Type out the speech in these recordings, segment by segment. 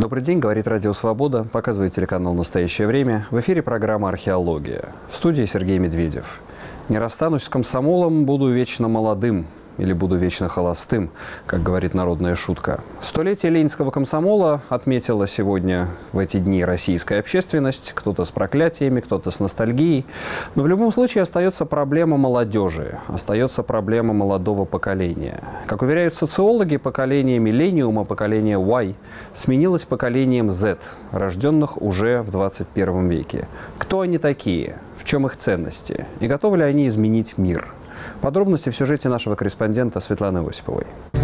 Добрый день, говорит Радио Свобода, показывает телеканал «Настоящее время». В эфире программа «Археология». В студии Сергей Медведев. Не расстанусь с комсомолом, буду вечно молодым. Или буду вечно холостым, как говорит народная шутка. Столетие ленинского комсомола отметила сегодня в эти дни российская общественность. Кто-то с проклятиями, кто-то с ностальгией. Но в любом случае остается проблема молодежи, остается проблема молодого поколения. Как уверяют социологи, поколение миллениума, поколение Y сменилось поколением Z, рожденных уже в 21 веке. Кто они такие? В чем их ценности? И готовы ли они изменить мир? Подробности в сюжете нашего корреспондента Светланы Осиповой.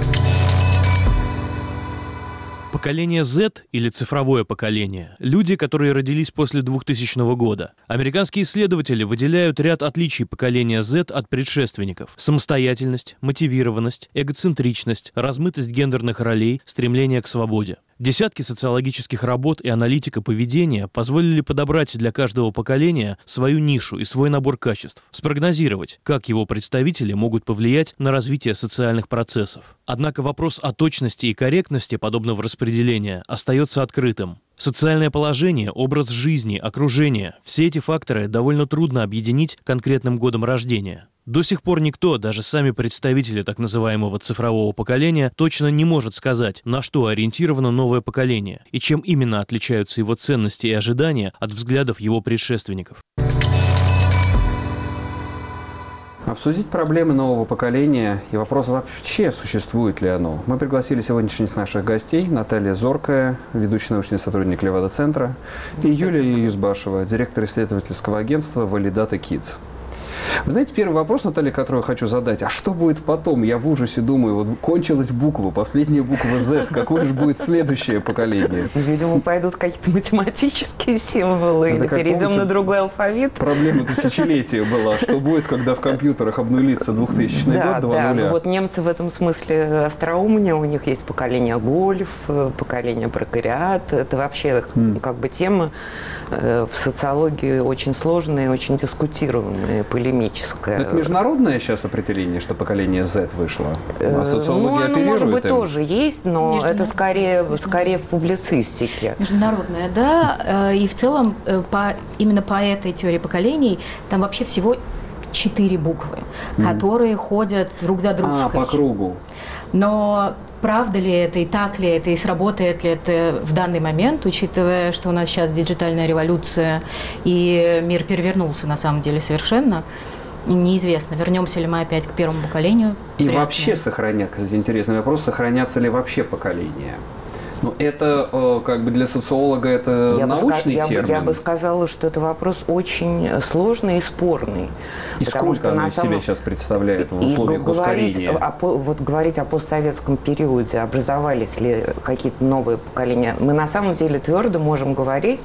Поколение Z или цифровое поколение – люди, которые родились после 2000 года. Американские исследователи выделяют ряд отличий поколения Z от предшественников: самостоятельность, мотивированность, эгоцентричность, размытость гендерных ролей, стремление к свободе. Десятки социологических работ и аналитика поведения позволили подобрать для каждого поколения свою нишу и свой набор качеств, спрогнозировать, как его представители могут повлиять на развитие социальных процессов. Однако вопрос о точности и корректности подобного распределения остается открытым. Социальное положение, образ жизни, окружение – все эти факторы довольно трудно объединить конкретным годом рождения. До сих пор никто, даже сами представители так называемого цифрового поколения, точно не может сказать, на что ориентировано новое поколение и чем именно отличаются его ценности и ожидания от взглядов его предшественников. Обсудить проблемы нового поколения и вопрос вообще, существует ли оно. Мы пригласили сегодняшних наших гостей: Наталья Зоркая, ведущий научный сотрудник Левада-центра, и Юлия Юзбашева, директор исследовательского агентства Validated Kids. Вы знаете, первый вопрос, Наталья, который я хочу задать: а что будет потом? Я в ужасе думаю, вот кончилась буква, последняя буква Z, какое же будет следующее поколение? Видимо, пойдут какие-то математические символы, или перейдем на другой алфавит. Проблема тысячелетия была. Что будет, когда в компьютерах обнулится 2000 год, 2 нуля? Ну вот немцы в этом смысле остроумнее, у них есть поколение гольф, поколение прокариат. Это вообще как бы тема в социологии очень сложная, очень дискутируемая, полемическая. Это международное сейчас определение, что поколение Z вышло? А социология оно, может быть, тоже есть, но это скорее в публицистике. Международное, да. И в целом именно по этой теории поколений там вообще всего 4 буквы, которые ходят друг за дружкой. По кругу. Но правда ли это, и так ли это, и сработает ли это в данный момент, учитывая, что у нас сейчас диджитальная революция, и мир перевернулся на самом деле совершенно, неизвестно, вернемся ли мы опять к первому поколению. И вообще сохранятся, кстати, интересный вопрос, сохранятся ли вообще поколения? Ну, это как бы для социолога это научный термин. Я бы сказала, что это вопрос очень сложный и спорный. И сколько оно из себя сейчас представляет в условиях ускорения? Говорить о постсоветском периоде, образовались ли какие-то новые поколения, мы на самом деле твердо можем говорить,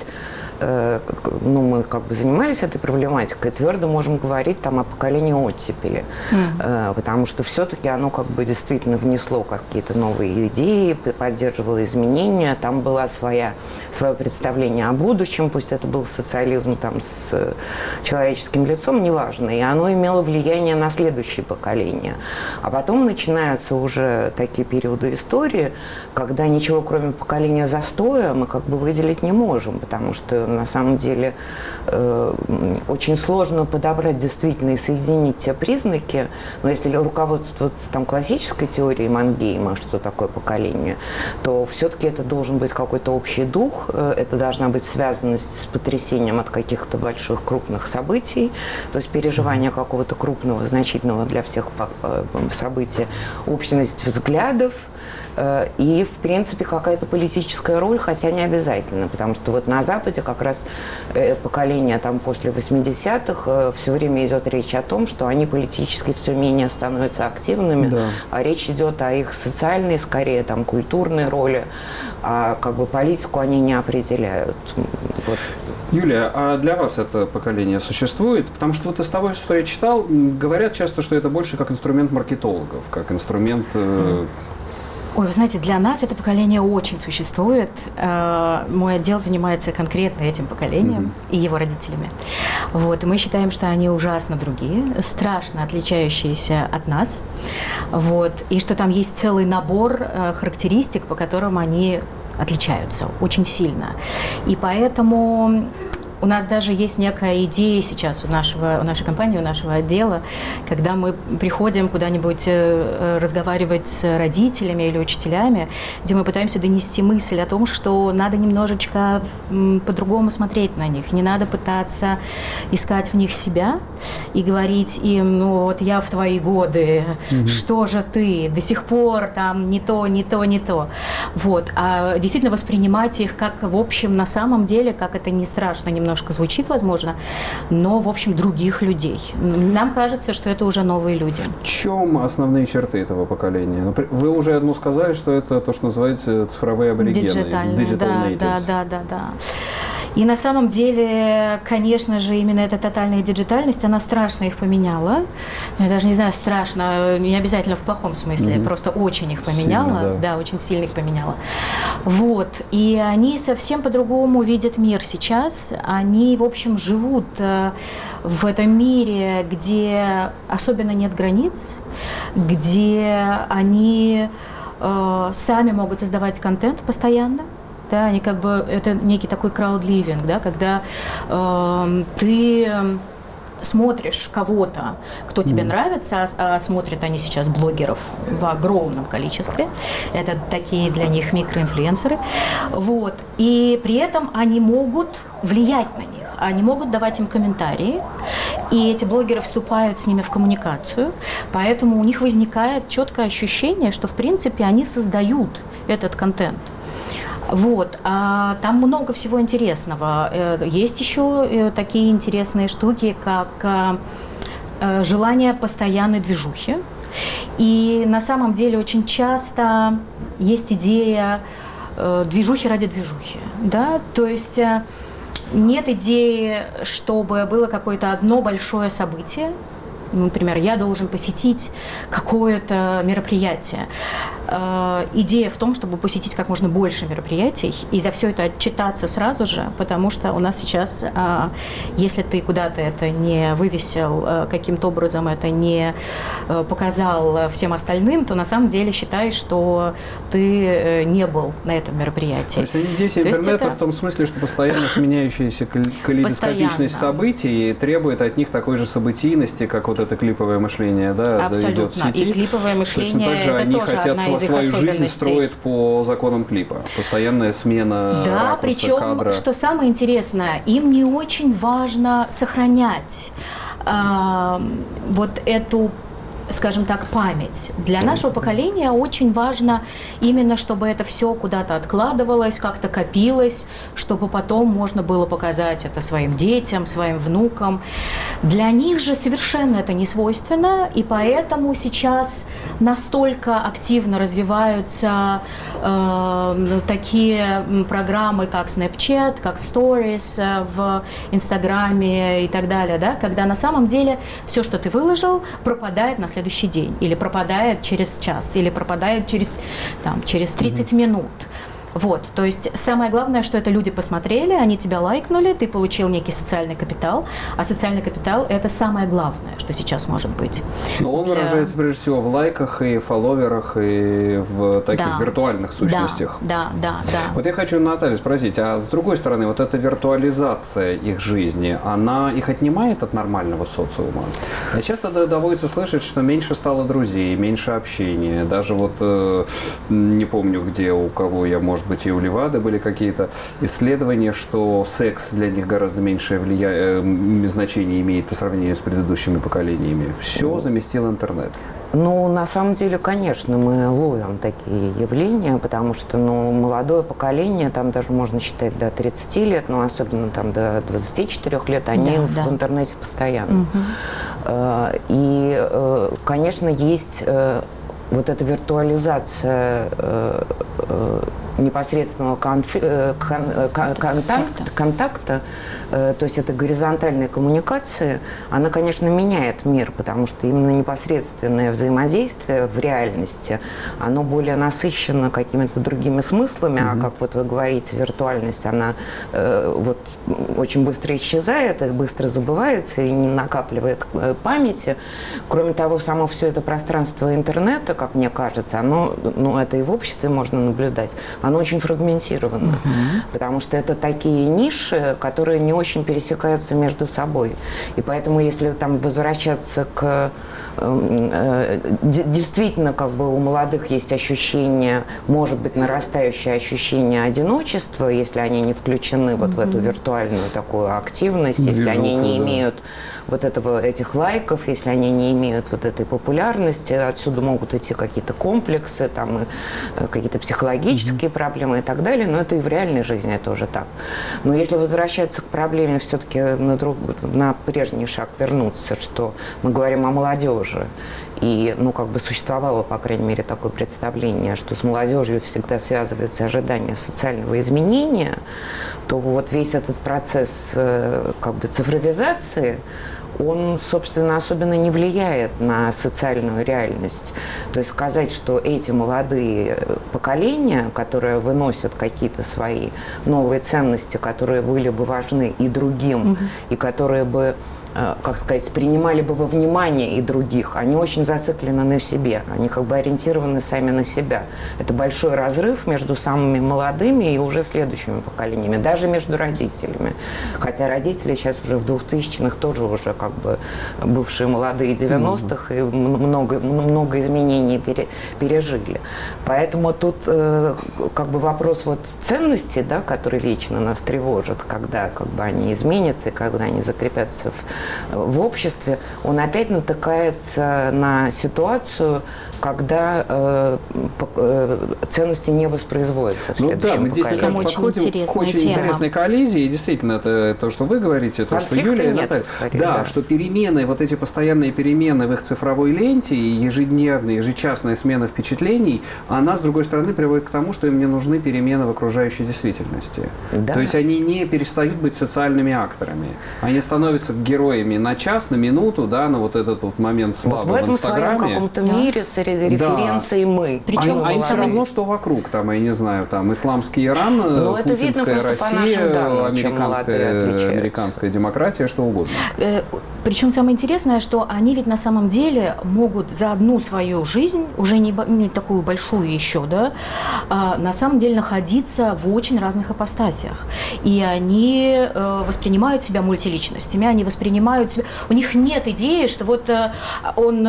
мы как бы занимались этой проблематикой, твердо можем говорить там о поколении оттепели, потому что все-таки оно как бы действительно внесло какие-то новые идеи, поддерживало изменения, там была свое представление о будущем, пусть это был социализм там с человеческим лицом, неважно, и оно имело влияние на следующее поколение. А потом начинаются уже такие периоды истории, когда ничего кроме поколения застоя мы как бы выделить не можем, потому что на самом деле очень сложно подобрать действительно и соединить те признаки, но если руководствоваться там классической теорией Мангейма, что такое поколение, то все-таки это должен быть какой-то общий дух, это должна быть связанность с потрясением от каких-то больших крупных событий, то есть переживание какого-то крупного, значительного для всех события, общность взглядов, и, в принципе, какая-то политическая роль, хотя не обязательно, потому что вот на Западе как раз поколение там после 80-х все время идет речь о том, что они политически все менее становятся активными, а речь идет о их социальной, скорее, там, культурной роли, а как бы политику они не определяют. Вот. Юлия, а для вас это поколение существует? Потому что вот из того, что я читал, говорят часто, что это больше как инструмент маркетологов, как инструмент... Ой, вы знаете, для нас это поколение очень существует. Мой отдел занимается конкретно этим поколением и его родителями. Вот, и мы считаем, что они ужасно другие, страшно отличающиеся от нас. Вот, и что там есть целый набор характеристик, по которым они отличаются очень сильно. И поэтому у нас даже есть некая идея сейчас у нашей компании, у нашего отдела, когда мы приходим куда-нибудь разговаривать с родителями или учителями, где мы пытаемся донести мысль о том, что надо немножечко по-другому смотреть на них. Не надо пытаться искать в них себя и говорить им, ну вот я в твои годы, что же ты, до сих пор там не то, не то, не то. Вот. А действительно воспринимать их как, в общем, на самом деле, как это не страшно немножко звучит, возможно, но, в общем, других людей. Нам кажется, что это уже новые люди. В чем основные черты этого поколения? Вы уже одну сказали, что это то, что называется цифровые аборигены. Digital natives. Да. И на самом деле, конечно же, именно эта тотальная диджитальность, она страшно их поменяла. Я даже не знаю, страшно, не обязательно в плохом смысле, просто очень их поменяла. Сильно, да, очень сильно их поменяла. Вот. И они совсем по-другому видят мир сейчас. Они, в общем, живут в этом мире, где особенно нет границ, где они сами могут создавать контент постоянно. Да, они как бы, это некий такой краудливинг, да, когда ты смотришь кого-то, кто тебе нравится, а смотрят они сейчас блогеров в огромном количестве. Это такие для них микроинфлюенсеры. Вот. И при этом они могут влиять на них. Они могут давать им комментарии, и эти блогеры вступают с ними в коммуникацию, поэтому у них возникает четкое ощущение, что, в принципе, они создают этот контент. Вот. А там много всего интересного. Есть еще такие интересные штуки, как желание постоянной движухи. И на самом деле очень часто есть идея движухи ради движухи. Да? То есть нет идеи, чтобы было какое-то одно большое событие. Например, я должен посетить какое-то мероприятие. Идея в том, чтобы посетить как можно больше мероприятий и за все это отчитаться сразу же, потому что у нас сейчас, если ты куда-то это не вывесил, каким-то образом это не показал всем остальным, то на самом деле считай, что ты не был на этом мероприятии. То есть здесь интернета в том смысле, что постоянно сменяющаяся калейдоскопичность событий требует от них такой же событийности, как вот это клиповое мышление, да, идет в сети. И клиповое мышление, точно так же это они тоже хотят одна из их свою жизнь особенностей. строить по законам клипа. Постоянная смена Да, ракурса, причем, кадра. что самое интересное, им не очень важно сохранять вот эту, скажем так, память. Для нашего поколения очень важно именно, чтобы это все куда-то откладывалось, как-то копилось, чтобы потом можно было показать это своим детям, своим внукам. Для них же совершенно это не свойственно, и поэтому сейчас настолько активно развиваются такие программы, как Snapchat, как Stories в Инстаграме и так далее, да, когда на самом деле все, что ты выложил, пропадает на следующий день, или пропадает через час, или пропадает через 30 минут. Вот, то есть самое главное, что это люди посмотрели, они тебя лайкнули, ты получил некий социальный капитал, а социальный капитал – это самое главное, что сейчас может быть. Но он выражается прежде всего в лайках и фолловерах, и в таких виртуальных сущностях. Да. Вот я хочу Наталью спросить, а с другой стороны, вот эта виртуализация их жизни, она их отнимает от нормального социума? Мне часто доводится слышать, что меньше стало друзей, меньше общения. Даже вот не помню, где у кого я, может быть, и у Левады были какие-то исследования, что секс для них гораздо меньшее значение имеет по сравнению с предыдущими поколениями. Все заместил интернет. Ну, на самом деле, конечно, мы ловим такие явления, потому что, молодое поколение, там даже можно считать до 30 лет, но особенно там до 24 лет, они в интернете постоянно. И, конечно, есть вот эта виртуализация непосредственного контакта, то есть это горизонтальная коммуникация, она, конечно, меняет мир, потому что именно непосредственное взаимодействие в реальности, оно более насыщено какими-то другими смыслами, а как вот вы говорите, виртуальность, она вот очень быстро исчезает, и быстро забывается и не накапливает памяти. Кроме того, само все это пространство интернета, как мне кажется, оно, это и в обществе можно наблюдать, оно очень фрагментировано, потому что это такие ниши, которые не очень пересекаются между собой. И поэтому, если там возвращаться к... Действительно, как бы у молодых есть ощущение, может быть, нарастающее ощущение одиночества, если они не включены вот в эту виртуальную такую активность, если они не имеют вот этих лайков, если они не имеют вот этой популярности, отсюда могут идти какие-то комплексы, там, какие-то психологические проблемы и так далее, но это и в реальной жизни тоже так. Но если возвращаться к проблеме, все-таки на прежний шаг вернуться, что мы говорим о молодежи, и, как бы существовало, по крайней мере, такое представление, что с молодежью всегда связывается ожидание социального изменения, то вот весь этот процесс как бы цифровизации, он, собственно, особенно не влияет на социальную реальность. То есть сказать, что эти молодые поколения, которые выносят какие-то свои новые ценности, которые были бы важны и другим, и которые бы, как сказать, принимали бы во внимание и других, они очень зациклены на себе, они как бы ориентированы сами на себя. Это большой разрыв между самыми молодыми и уже следующими поколениями, даже между родителями. Хотя родители сейчас уже в 2000-х тоже уже как бы бывшие молодые 90-х и много изменений пережили. Поэтому тут как бы вопрос вот ценностей, да, который вечно нас тревожит, когда как бы они изменятся и когда они закрепятся в обществе, он опять натыкается на ситуацию, когда ценности не воспроизводятся в следующем мы здесь, мне кажется, подходим к очень интересной коллизии. И действительно, это то, что вы говорите, то, что Юлия и Наталья. Да, что перемены, вот эти постоянные перемены в их цифровой ленте и ежедневные, ежечасная смена впечатлений, она, с другой стороны, приводит к тому, что им не нужны перемены в окружающей действительности. Да. То есть они не перестают быть социальными акторами. Они становятся героями на час, на минуту, да, на вот этот вот момент славы вот в Инстаграме. В этом своем каком-то мире референции мы. Причем им все равно, что вокруг, там, я не знаю, там, исламский Иран, путинская Россия, американская демократия, что угодно. Причем самое интересное, что они ведь на самом деле могут за одну свою жизнь, уже не такую большую еще, да, на самом деле находиться в очень разных ипостасях. И они воспринимают себя мультиличностями, они воспринимают себя... У них нет идеи, что вот он...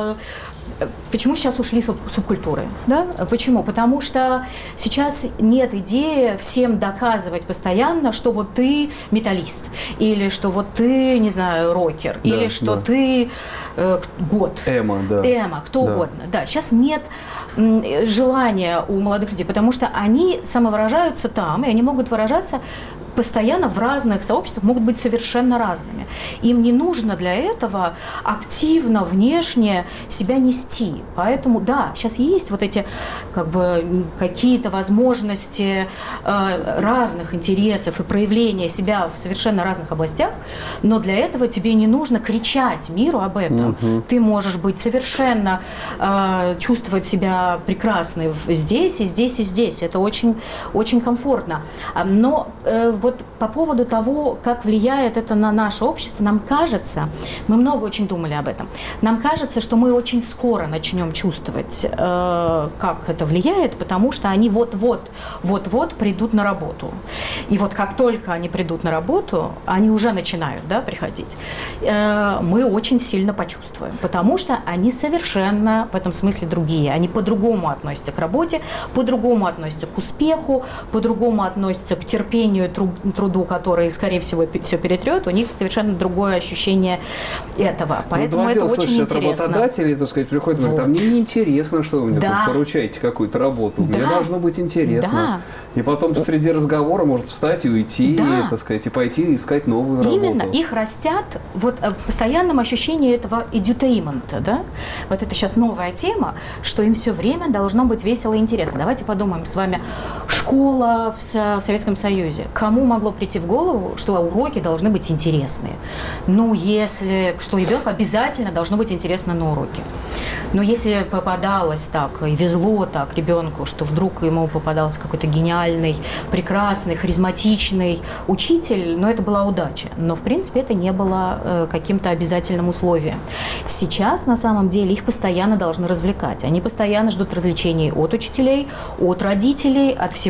Почему сейчас ушли субкультуры? Да? Почему? Потому что сейчас нет идеи всем доказывать постоянно, что вот ты металлист, или что вот ты, не знаю, рокер, да, или что ты эмо, кто угодно. Да, сейчас нет желания у молодых людей, потому что они самовыражаются там, и они могут выражаться постоянно в разных сообществах, могут быть совершенно разными. Им не нужно для этого активно, внешне себя нести. Поэтому, да, сейчас есть вот эти как бы какие-то возможности разных интересов и проявления себя в совершенно разных областях, но для этого тебе не нужно кричать миру об этом. Ты можешь быть совершенно, чувствовать себя прекрасной здесь, и здесь, и здесь. Это очень, очень комфортно. Но вот по поводу того, как влияет это на наше общество, нам кажется, мы много очень думали об этом, нам кажется, что мы очень скоро начнем чувствовать, как это влияет, потому что они вот-вот придут на работу. И вот как только они придут на работу, они уже начинают, да, приходить, мы очень сильно почувствуем, потому что они совершенно в этом смысле другие. Они по-другому относятся к работе, по-другому относятся к успеху, по-другому относятся к терпению, труду, который, скорее всего, все перетрет, у них совершенно другое ощущение этого. Поэтому это очень интересно. От работодателей, так сказать, приходят и говорят, а мне неинтересно, что вы мне тут поручаете какую-то работу. Мне должно быть интересно. И потом среди разговора может встать и уйти, и, так сказать, и пойти искать новую работу. Именно. Их растят вот в постоянном ощущении этого edutainment, да? Вот это сейчас новая тема, что им все время должно быть весело и интересно. Давайте подумаем с вами. Школа в Советском Союзе. Кому могло прийти в голову, что уроки должны быть интересные? Ну, что ребенку обязательно должно быть интересно на уроке. Но если попадалось так, и везло так ребенку, что вдруг ему попадался какой-то гениальный, прекрасный, харизматичный учитель, но это была удача. Но, в принципе, это не было каким-то обязательным условием. Сейчас, на самом деле, их постоянно должны развлекать. Они постоянно ждут развлечений от учителей, от родителей, от всего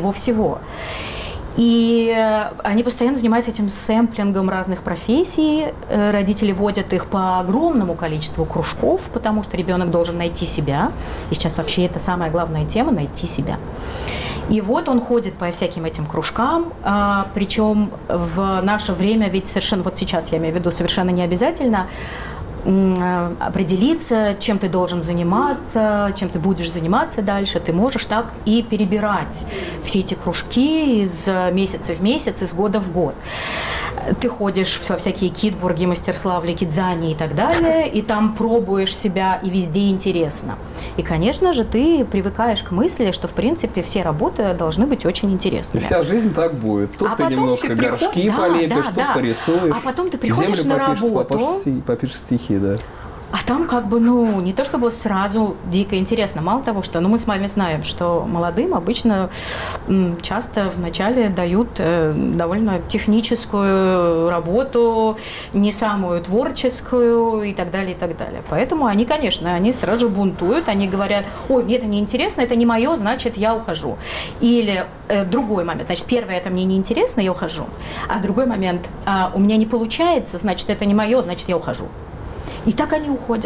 всего-всего. И они постоянно занимаются этим сэмплингом разных профессий. Родители водят их по огромному количеству кружков, потому что ребенок должен найти себя. И сейчас вообще это самая главная тема – найти себя. И вот он ходит по всяким этим кружкам, причем в наше время, ведь совершенно, вот сейчас я имею в виду, совершенно не обязательно определиться, чем ты должен заниматься, чем ты будешь заниматься дальше. Ты можешь так и перебирать все эти кружки из месяца в месяц, из года в год. Ты ходишь во всякие Китбурги, Мастерславли, Кидзани и так далее, и там пробуешь себя, и везде интересно. И, конечно же, ты привыкаешь к мысли, что, в принципе, все работы должны быть очень интересными. И вся жизнь так будет. Тут ты немножко горшки полепишь, тут порисуешь. А потом ты приходишь на работу. Попишешь стихи, да. А там как бы, не то чтобы сразу дико интересно. Мало того, что мы с вами знаем, что молодым обычно часто вначале дают довольно техническую работу, не самую творческую и так далее, и так далее. Поэтому они, конечно, они сразу же бунтуют, они говорят: ой, мне это не интересно, это не мое, значит, я ухожу. Или другой момент, значит, первое, это мне не интересно, я ухожу. А другой момент, у меня не получается, значит, это не мое, значит, я ухожу. И так они уходят.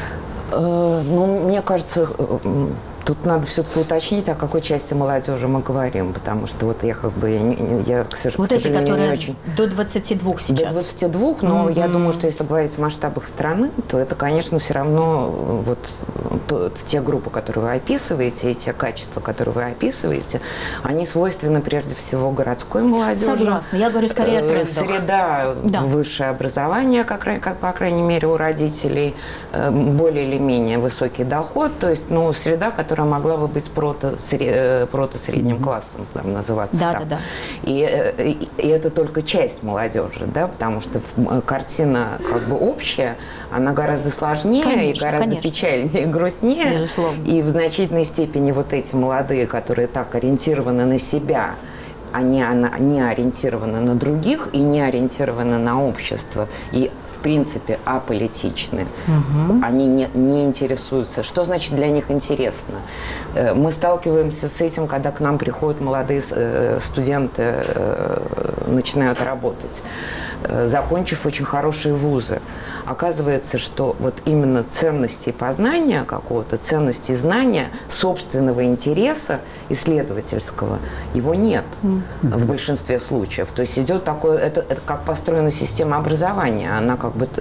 Мне кажется, тут надо все-таки уточнить, о какой части молодежи мы говорим, потому что вот я к сожалению, вот эти, которые не очень... до 22 сейчас. До 22, но я думаю, что если говорить в масштабах страны, то это, конечно, все равно те группы, которые вы описываете, и те качества, которые вы описываете, они свойственны прежде всего городской молодежи. Согласна, я говорю скорее о трендах. Среда, высшее образование, как по крайней мере у родителей, более или менее высокий доход, то есть среда, которая могла бы быть прото-средним классом, называться так. Да. И это только часть молодежи, да, потому что картина общая, она гораздо сложнее, конечно, и гораздо печальнее и грустнее. Безусловно. И в значительной степени вот эти молодые, которые так ориентированы на себя, они не ориентированы на других и не ориентированы на общество, и в принципе аполитичны. Они не интересуются. Что значит для них интересно? Мы сталкиваемся с этим, когда к нам приходят молодые студенты, начинают работать, закончив очень хорошие вузы. Оказывается, что вот именно ценности познания какого-то, ценности знания, собственного интереса исследовательского, его нет в большинстве случаев. То есть идет такое, это как построена система образования, она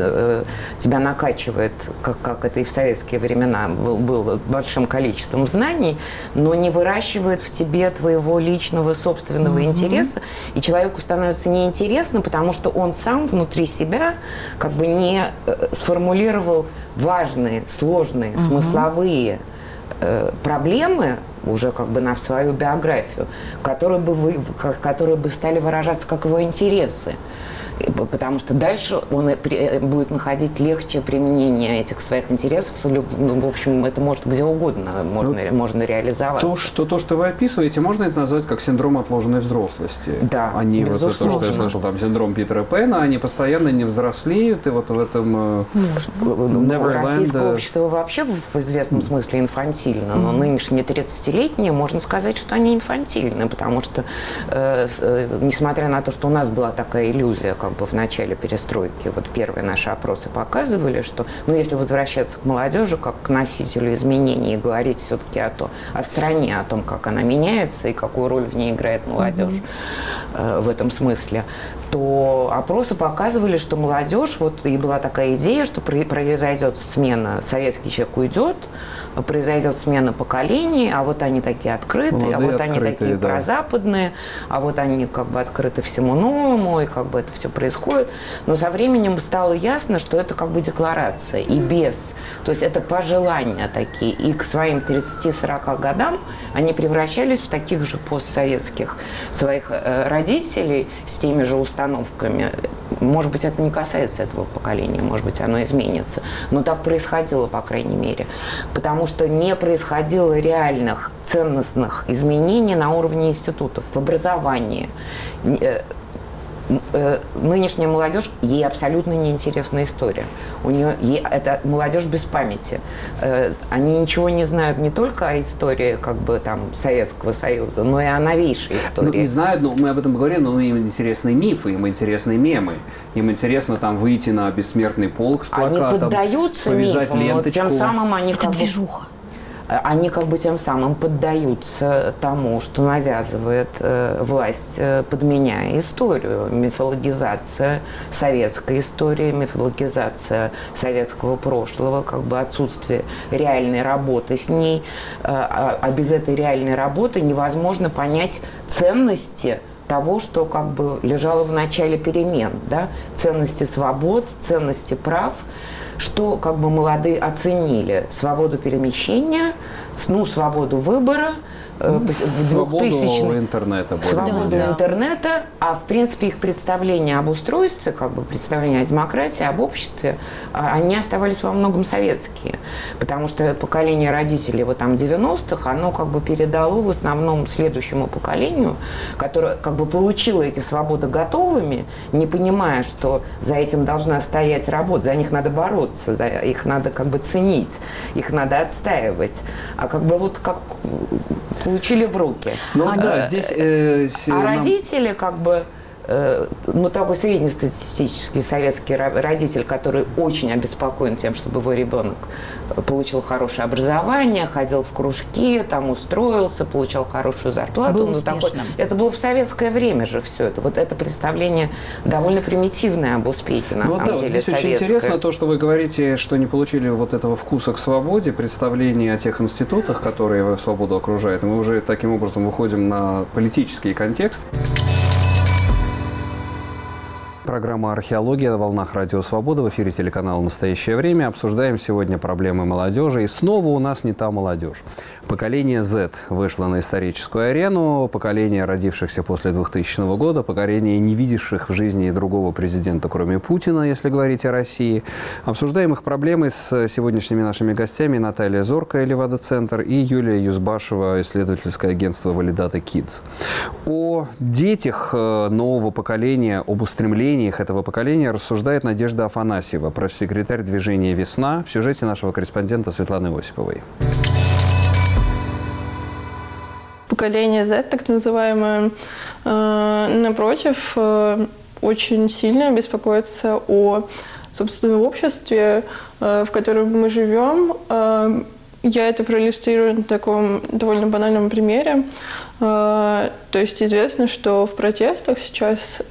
тебя накачивает, как это и в советские времена было, большим количеством знаний, но не выращивает в тебе твоего личного собственного интереса, и человеку становится неинтересно, потому что он сам внутри себя не сформулировал важные, сложные, смысловые проблемы уже на свою биографию, которые бы стали выражаться как его интересы. Потому что дальше он будет находить легче применение этих своих интересов. В общем, это может где угодно можно реализовать. То, что вы описываете, можно это назвать как синдром отложенной взрослости. Да, они то, что я слышал, синдром Питера Пэна, они постоянно не взрослеют, и в этом российское общество вообще в известном смысле инфантильно, но нынешние 30-летние, можно сказать, что они инфантильны, потому что, несмотря на то, что у нас была такая иллюзия, в начале перестройки, первые наши опросы показывали, что, если возвращаться к молодежи, как к носителю изменений, и говорить все-таки о стране, о том, как она меняется и какую роль в ней играет молодежь в этом смысле, то опросы показывали, что молодежь, и была такая идея, что произойдет смена, советский человек уйдет, произойдет смена поколений, а вот они такие открытые, они такие прозападные, а вот они открыты всему новому, и это все происходит. Но со временем стало ясно, что это декларация, и без. То есть это пожелания такие. И к своим 30-40 годам они превращались в таких же постсоветских своих родителей с теми же установками. Может быть, это не касается этого поколения, может быть, оно изменится. Но так происходило, по крайней мере. Потому что не происходило реальных ценностных изменений на уровне институтов, в образовании. нынешняя молодежь, ей абсолютно неинтересна история. Это молодежь без памяти. Они ничего не знают не только о истории как бы, там, Советского Союза, но и о новейшей истории. Ну, не знают, но мы об этом говорим, но им интересны мифы, им интересны мемы. Им интересно там выйти на бессмертный полк с плакатом, они поддаются повязать мифам, ленточку. тем самым они Это движуха. Они как бы тем самым поддаются тому, что навязывает власть, подменяя историю. Мифологизация советской истории, мифологизация советского прошлого, как бы отсутствие реальной работы с ней. А без этой реальной работы невозможно понять ценности того, что как бы лежало в начале перемен, да? Ценности свобод, ценности прав, что как бы молодые оценили: свободу перемещения, свободу выбора, свободу интернета. Свободу интернета, а в принципе их представления об устройстве, как бы представления о демократии, об обществе, они оставались во многом советские. Потому что поколение родителей вот там 90-х, оно как бы передало в основном следующему поколению, которое как бы получило эти свободы готовыми, не понимая, что за этим должна стоять работа, за них надо бороться, их надо как бы ценить, их надо отстаивать. А как бы вот как получили в руки. Здесь... родители как бы... такой среднестатистический советский родитель, который очень обеспокоен тем, чтобы его ребенок получил хорошее образование, ходил в кружки, там устроился, получал хорошую зарплату. Был успешным. Это было в советское время же все это. Вот это представление довольно примитивное об успехе, на самом деле, здесь советское. очень интересно то, что вы говорите, что не получили вот этого вкуса к свободе, представление о тех институтах, которые свободу окружают. Мы уже таким образом выходим на политический контекст. Программа «Археология» на волнах Радио Свобода. В эфире телеканала «Настоящее время». Обсуждаем сегодня проблемы молодежи. И снова у нас не та молодежь. Поколение Z вышло на историческую арену. Поколение родившихся после 2000 года. Поколение, не видевших в жизни другого президента, кроме Путина, если говорить о России. Обсуждаем их проблемы с сегодняшними нашими гостями: Наталья Зорко, Левада-центр, и Юлия Юзбашева, исследовательское агентство «Валидата Kids». О детях нового поколения, об устремлении этого поколения рассуждает Надежда Афанасьева, пресс-секретарь движения «Весна», в сюжете нашего корреспондента Светланы Осиповой. Поколение Z, так называемое, напротив, очень сильно беспокоится о собственном обществе, в котором мы живем. Я это проиллюстрирую на таком довольно банальном примере. То есть известно, что в протестах сейчас,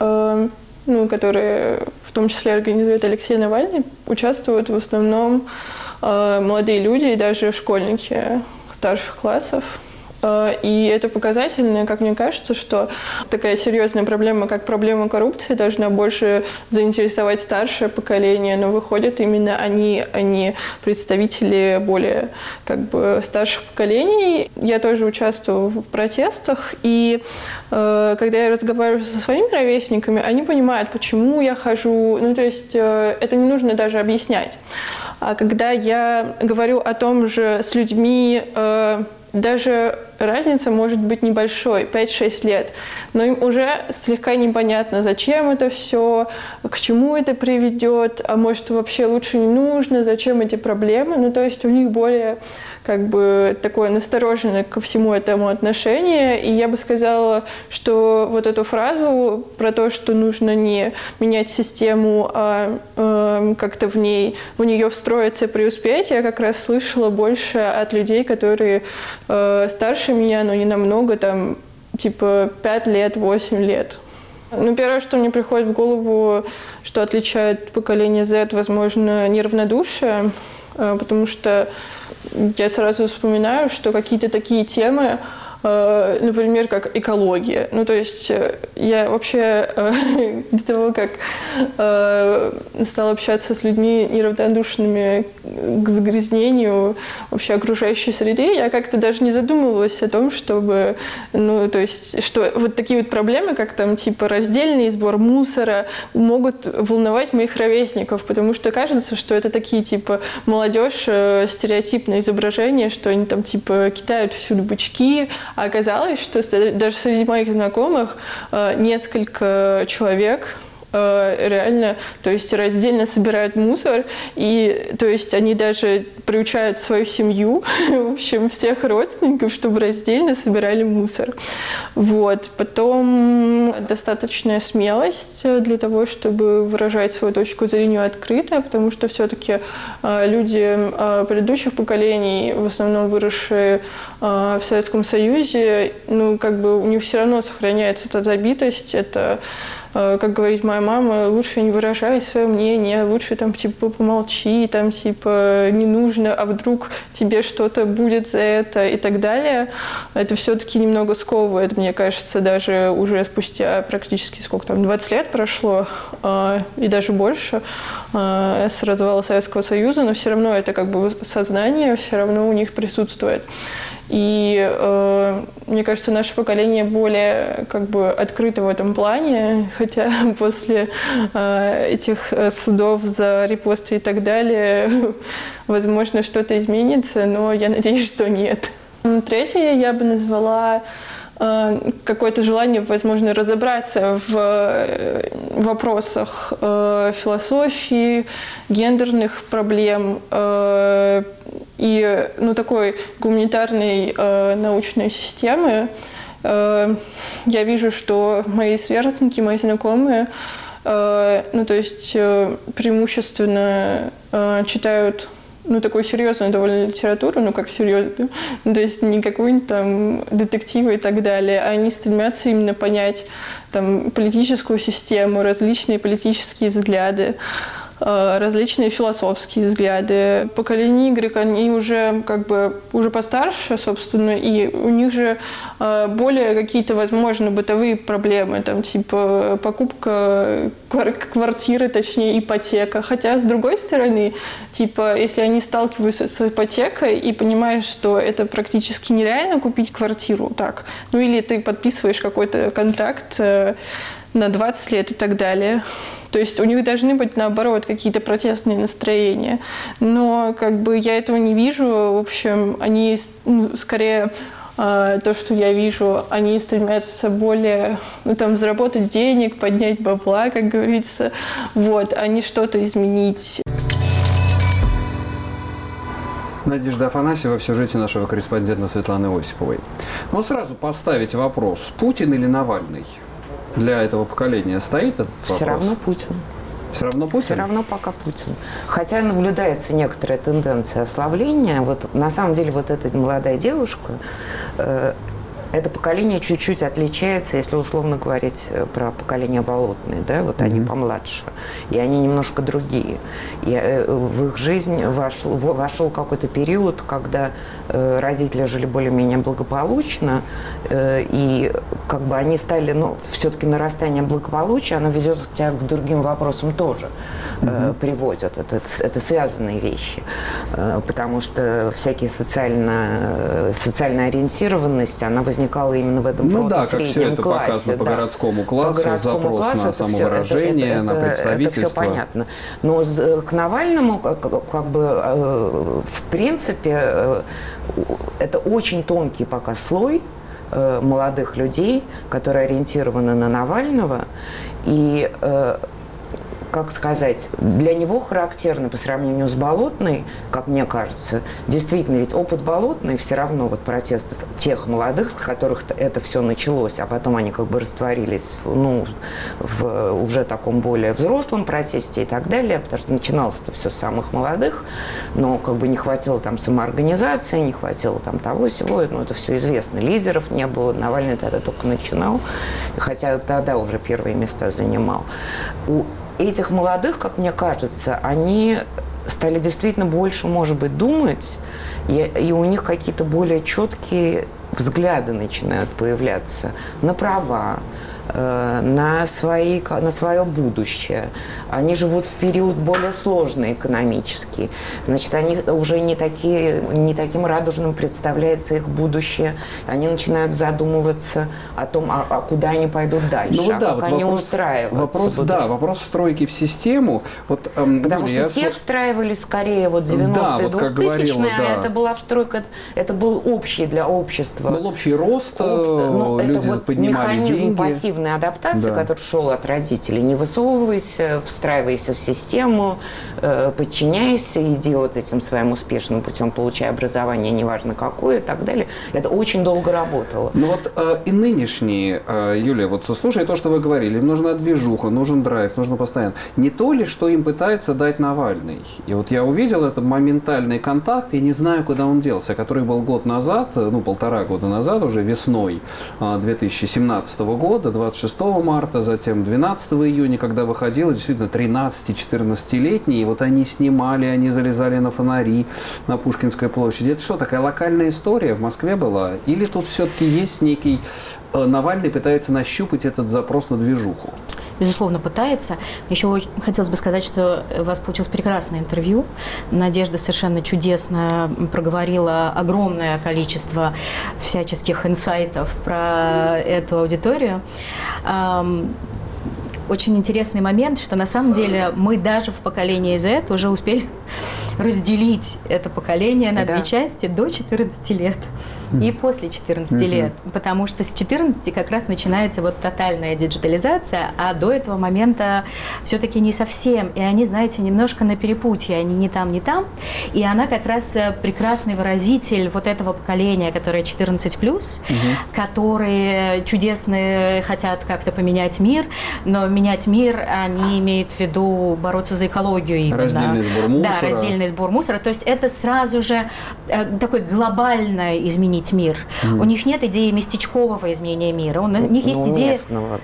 которые в том числе организует Алексей Навальный, участвуют в основном молодые люди и даже школьники старших классов. И это показательно, как мне кажется, что такая серьезная проблема, как проблема коррупции, должна больше заинтересовать старшее поколение, но выходят именно они, а не представители более старших поколений. Я тоже участвую в протестах, и когда я разговариваю со своими ровесниками, они понимают, почему я хожу. Это не нужно даже объяснять. А когда я говорю о том же с людьми, даже разница может быть небольшой, 5-6 лет, но им уже слегка непонятно, зачем это все, к чему это приведет, а может вообще лучше не нужно, зачем эти проблемы. У них более такое настороженное ко всему этому отношение. И я бы сказала, что вот эту фразу про то, что нужно не менять систему, а как-то в нее встроиться и преуспеть, я как раз слышала больше от людей, которые старше меня, но не намного, 5 лет, 8 лет. Первое, что мне приходит в голову, что отличает поколение Z, возможно, неравнодушие, потому что я сразу вспоминаю, что какие-то такие темы, например, как экология. Я вообще до того, как стала общаться с людьми неравнодушными к загрязнению вообще окружающей среды, я как-то даже не задумывалась о том, чтобы, что вот такие вот проблемы, как раздельный сбор мусора, могут волновать моих ровесников, потому что кажется, что это такие, молодежь, стереотипные изображения, что они кидают всюду бычки, А оказалось, что даже среди моих знакомых несколько человек реально, то есть раздельно собирают мусор, и то есть они даже приучают свою семью, в общем, всех родственников, чтобы раздельно собирали мусор. Вот. Потом достаточная смелость для того, чтобы выражать свою точку зрения открыто, потому что все-таки люди предыдущих поколений, в основном выросшие в Советском Союзе, ну, как бы у них все равно сохраняется эта забитость, это, как говорит моя мама, лучше не выражай свое мнение, лучше там типа помолчи, там типа не нужно, а вдруг тебе что-то будет за это и так далее. Это все-таки немного сковывает, мне кажется, даже уже спустя практически сколько там, 20 лет прошло и даже больше с развала Советского Союза, но все равно это как бы сознание все равно у них присутствует. И мне кажется, наше поколение более как бы открыто в этом плане, хотя после этих судов за репосты и так далее, возможно, что-то изменится, но я надеюсь, что нет. Третье я бы назвала какое-то желание, возможно, разобраться в вопросах философии, гендерных проблем и такой гуманитарной научной системы. Я вижу, что мои сверстники, мои знакомые, то есть преимущественно читают такую серьезную довольно литературу, как серьезную, то есть не какую-нибудь там детективы и так далее, а они стремятся именно понять там политическую систему, различные политические взгляды, различные философские взгляды. Поколение Y, они уже как бы уже постарше, собственно, и у них же более какие-то, возможно, бытовые проблемы, там типа покупка квартиры, точнее ипотека. Хотя, с другой стороны, типа, если они сталкиваются с ипотекой и понимаешь, что это практически нереально купить квартиру так, или ты подписываешь какой-то контракт на 20 лет и так далее. То есть у них должны быть, наоборот, какие-то протестные настроения. Но как бы я этого не вижу. В общем, они скорее то, что я вижу, они стремятся более, заработать денег, поднять бабла, как говорится, а не что-то изменить. Надежда Афанасьева в сюжете нашего корреспондента Светланы Осиповой. Но сразу поставить вопрос: Путин или Навальный? Для этого поколения стоит этот вопрос? Все равно Путин. Все равно Путин? Все равно пока Путин. Хотя наблюдается некоторая тенденция ослабления. На самом деле эта молодая девушка, это поколение чуть-чуть отличается, если условно говорить про поколение Болотное, да, они помладше, и они немножко другие. И в их жизнь вошел какой-то период, когда родители жили более-менее благополучно, и как бы они стали, все-таки нарастание благополучия, оно ведет тебя к другим вопросам тоже, приводят. Это связанные вещи, потому что всякие социальная ориентированность, она возникала именно в этом среднем классе. Как все это показано по городскому классу, запрос на самовыражение, на представительство. Это все понятно. Но к Навальному, как бы, в принципе, это очень тонкий пока слой молодых людей, которые ориентированы на Навального. И как сказать, для него характерно по сравнению с Болотной, как мне кажется, действительно, ведь опыт Болотной все равно протестов тех молодых, с которых это все началось, а потом они как бы растворились в уже таком более взрослом протесте и так далее, потому что начиналось это все с самых молодых, но как бы не хватило там самоорганизации, не хватило там того-сего, это все известно, лидеров не было, Навальный тогда только начинал, хотя тогда уже первые места занимал. У этих молодых, как мне кажется, они стали действительно больше, может быть, думать, и у них какие-то более четкие взгляды начинают появляться на права, на свое будущее. Они живут в период более сложный экономический. Значит, они уже не таким радужным представляется их будущее. Они начинают задумываться о том, куда они пойдут дальше, Ну, вот да, как вот они вопрос, устраиваются. вопрос встройки в систему. Вот, Потому Юля, что те встраивались скорее вот 90-е, да, вот как 2000-е, говорила, да. это была встройка, это был общий для общества. был общий рост, Это люди вот поднимали механизм деньги. пассивной адаптации, Да. который шел от родителей. Не высовывайся, встраивайся в систему, подчиняйся, иди вот этим своим успешным путем, получай образование, неважно какое и так далее. Это очень долго работало. Ну вот и нынешние, Юлия, вот слушай то, что вы говорили, им нужна движуха, нужен драйв, нужно постоянно. Не то ли, что им пытается дать Навальный? И вот я увидел этот моментальный контакт, и не знаю, куда он делся, который был год назад, ну 1,5 года назад, уже весной 2017 года, 26 марта, затем 12 июня, когда выходило действительно 13-14-летние, и вот они снимали, они залезали на фонари на Пушкинской площади. Это что, такая локальная история в Москве была? Или тут все-таки есть некий... Навальный пытается нащупать этот запрос на движуху? Безусловно, пытается. Еще хотелось бы сказать, что у вас получилось прекрасное интервью. Надежда совершенно чудесно проговорила огромное количество всяческих инсайтов про эту аудиторию. Очень интересный момент, что на самом деле мы даже в поколении Z уже успели разделить это поколение на две части до 14 лет и после 14 лет. Потому что с 14 как раз начинается вот тотальная диджитализация, а до этого момента все-таки не совсем. И они, знаете, немножко на перепутье, они не там, не там. И она как раз прекрасный выразитель вот этого поколения, которое 14+, которые чудесные, хотят как-то поменять мир, но менять мир они имеют в виду бороться за экологию именно. Раздельный сбор мусора. Да, раздельный сбор мусора. То есть это сразу же такое глобальное изменить мир. У них нет идеи местечкового изменения мира. У них есть идея...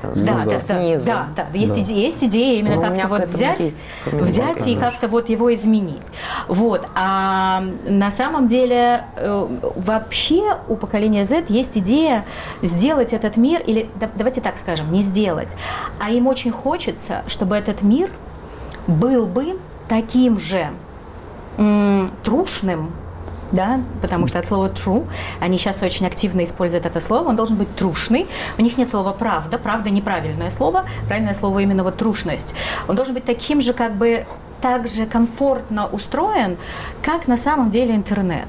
Есть идея именно как-то вот взять и как-то вот его изменить. Вот. А на самом деле вообще у поколения Z есть идея сделать этот мир, или давайте так скажем, не сделать, а им очень хочется, чтобы этот мир был бы таким же трушным, да, потому что от слова true, они сейчас очень активно используют это слово, он должен быть трушный. У них нет слова правда, правда неправильное слово, правильное слово именно вот трушность. Он должен быть таким же, как бы, так же комфортно устроен, как на самом деле интернет.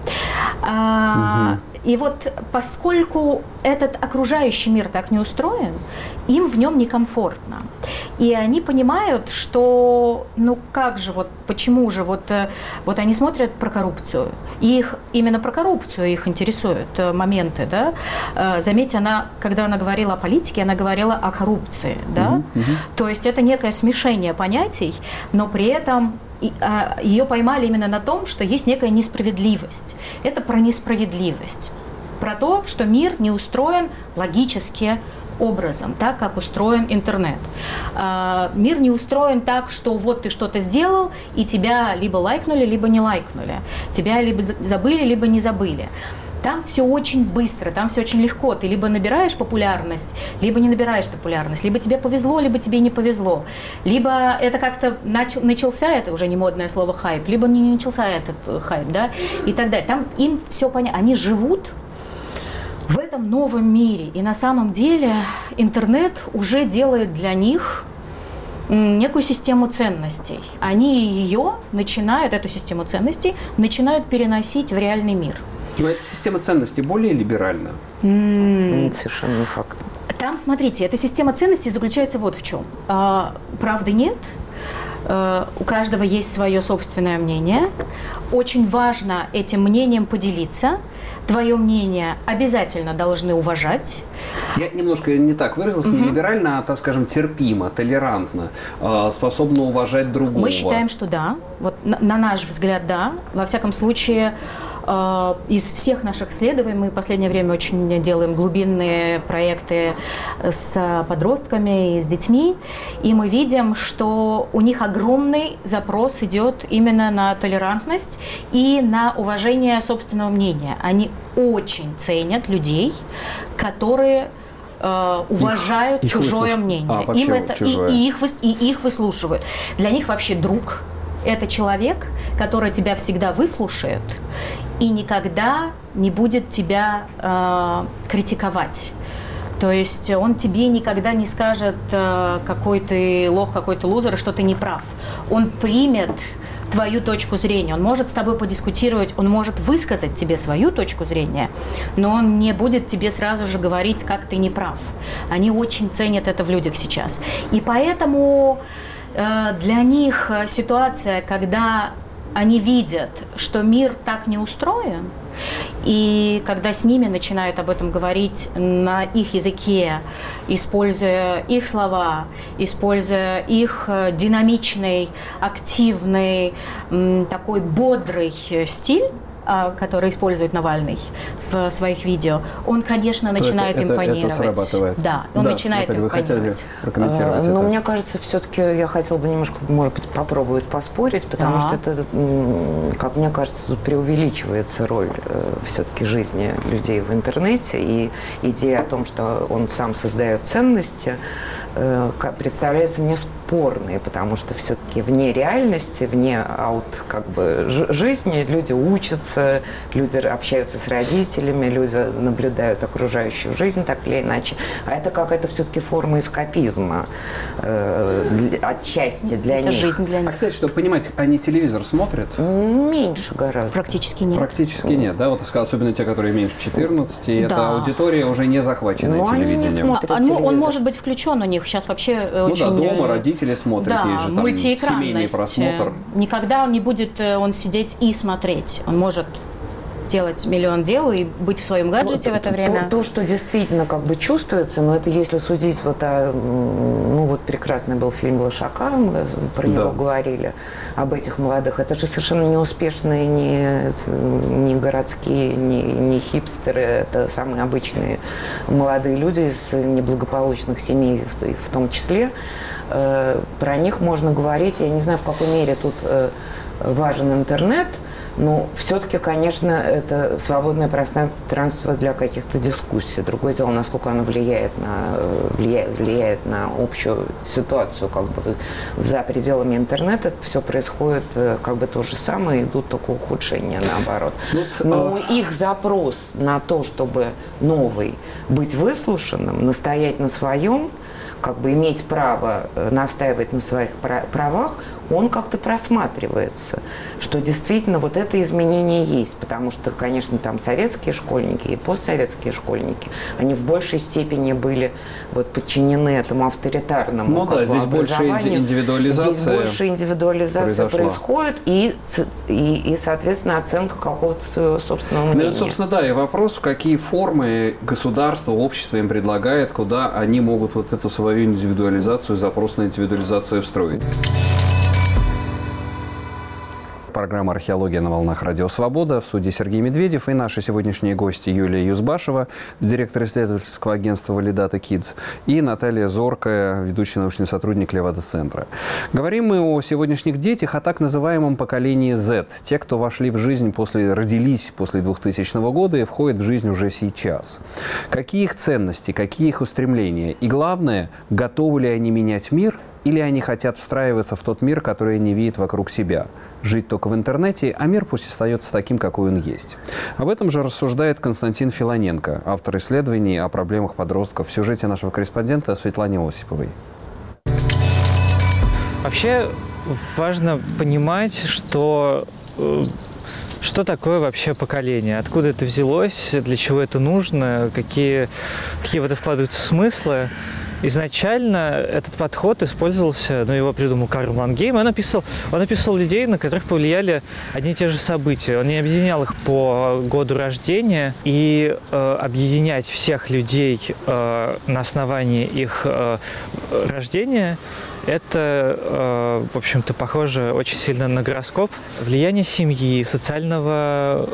И вот поскольку этот окружающий мир так не устроен, им в нем некомфортно. И они понимают, что, ну как же, вот почему же, вот они смотрят про коррупцию, и их именно про коррупцию их интересуют моменты, да. Заметьте, когда она говорила о политике, она говорила о коррупции, да. То есть это некое смешение понятий, но при этом ее поймали именно на том, что есть некая несправедливость. Это про несправедливость, про то, что мир не устроен логически образом, так, как устроен интернет. Мир не устроен так, что вот ты что-то сделал, и тебя либо лайкнули, либо не лайкнули. Тебя либо забыли, либо не забыли. Там все очень быстро, там все очень легко. Ты либо набираешь популярность, либо не набираешь популярность. Либо тебе повезло, либо тебе не повезло. Либо это как-то начался, это уже не модное слово, хайп, либо не начался этот хайп, да, и так далее. Там им все понятно. Они живут в этом новом мире. И на самом деле интернет уже делает для них некую систему ценностей. Они ее начинают, эту систему ценностей, начинают переносить в реальный мир. Но эта система ценностей более либеральна? Совершенно не факт. Там, смотрите, эта система ценностей заключается вот в чем. Правды нет. У каждого есть свое собственное мнение. Очень важно этим мнением поделиться. Твое мнение обязательно должны уважать. Я немножко не так выразился, не либерально, а, так скажем, терпимо, толерантно, способно уважать другого. Мы считаем, что да. Вот на наш взгляд, да. Во всяком случае, из всех наших исследований мы в последнее время очень делаем глубинные проекты с подростками и с детьми, и мы видим, что у них огромный запрос идет именно на толерантность и на уважение собственного мнения. Они очень ценят людей, которые уважают их чужое мнение. Им это, чужое. И их выслушивают. Для них вообще друг – это человек, который тебя всегда выслушает и никогда не будет тебя критиковать. То есть он тебе никогда не скажет, какой ты лох, какой ты лузер, и что ты не прав. Он примет твою точку зрения, он может с тобой подискутировать, он может высказать тебе свою точку зрения, но он не будет тебе сразу же говорить, как ты не прав. Они очень ценят это в людях сейчас. И поэтому для них ситуация, когда они видят, что мир так не устроен, и когда с ними начинают об этом говорить на их языке, используя их слова, используя их динамичный, активный, такой бодрый стиль, который использует Навальный в своих видео, он, конечно, начинает импонировать. Это срабатывает. Да, он начинает Наталья, импонировать. вы хотели прокомментировать Но это? мне кажется, все-таки я хотела бы немножко, может быть, попробовать поспорить, потому что это, как мне кажется, тут преувеличивается роль все-таки жизни людей в интернете, и идея о том, что он сам создает ценности, представляется мне спорной, потому что все-таки вне реальности, вне жизни люди учатся, люди общаются с родителями, люди наблюдают окружающую жизнь так или иначе. А это какая-то все-таки форма эскапизма отчасти для них. Это жизнь для них. А, кстати, чтобы понимать, они телевизор смотрят? Меньше гораздо. Практически нет. Практически нет, да? Вот особенно те, которые меньше 14, и эта аудитория уже не захваченная Но они не телевидением. смотрят Он телевизор. может быть включен у них сейчас вообще очень... Ну да, дома родители смотрят, Да, есть же там семейный просмотр. Никогда он не будет он сидеть и смотреть. Он может делать миллион дел и быть в своем гаджете в это время. То, что действительно чувствуется, но это если судить прекрасный был фильм «Лошака», мы про него говорили, об этих молодых. Это же совершенно неуспешные не городские, не хипстеры, это самые обычные молодые люди из неблагополучных семей в том числе. Про них можно говорить, я не знаю, в какой мере тут важен интернет, но все-таки, конечно, это свободное пространство для каких-то дискуссий. Другое дело, насколько оно влияет на общую ситуацию. За пределами интернета все происходит то же самое, идут только ухудшения, наоборот. Но их запрос на то, чтобы новый быть выслушанным, настоять на своем, иметь право настаивать на своих правах, он как-то просматривается, что действительно это изменение есть, потому что, конечно, там советские школьники и постсоветские школьники, они в большей степени были подчинены этому авторитарному здесь больше индивидуализация. Здесь больше индивидуализация происходит и, соответственно, оценка какого-то своего собственного мнения. Ну, собственно, да, и вопрос, какие формы государство, общество им предлагает, куда они могут эту свою индивидуализацию, запрос на индивидуализацию встроить. Программа «Археология» на волнах Радио Свобода. В студии Сергей Медведев и наши сегодняшние гости Юлия Юзбашева, директор исследовательского агентства «Валидата Kids», и Наталья Зоркая, ведущий научный сотрудник Левада-центра. Говорим мы о сегодняшних детях, о так называемом поколении Z. Те, кто родились после 2000 года и входят в жизнь уже сейчас. Какие их ценности, какие их устремления? И главное, готовы ли они менять мир? Или они хотят встраиваться в тот мир, который они видят вокруг себя? Жить только в интернете, а мир пусть остается таким, какой он есть. Об этом же рассуждает Константин Филоненко, автор исследований о проблемах подростков в сюжете нашего корреспондента Светланы Осиповой. Вообще важно понимать, что такое вообще поколение, откуда это взялось, для чего это нужно, какие в это вкладываются смыслы. Изначально этот подход использовался, его придумал Карл Мангейм, он описывал людей, на которых повлияли одни и те же события. Он не объединял их по году рождения, и объединять всех людей на основании их рождения – это, в общем-то, похоже очень сильно на гороскоп. Влияние семьи, социального